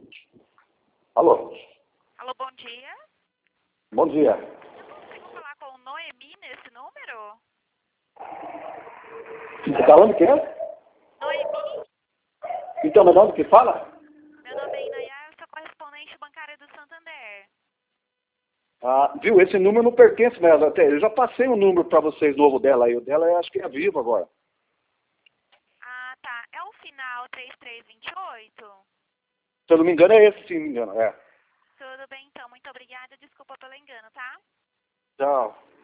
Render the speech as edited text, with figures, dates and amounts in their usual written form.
Alô? Alô, bom dia. Bom dia. Eu consigo falar com o Noemi nesse número? Você falando o quê? Noemi, Então, meu nome que fala? meu nome é Inayá, eu sou correspondente bancária do Santander. Ah, viu, esse número não pertence nela. Até, eu já passei um número para vocês novo dela aí. O dela acho que é vivo agora. Ah, tá. É o final 3328? Se eu não me engano é esse, sim, me engano. É. Tudo bem, então. Muito obrigada. Desculpa pelo engano, tá? Tchau.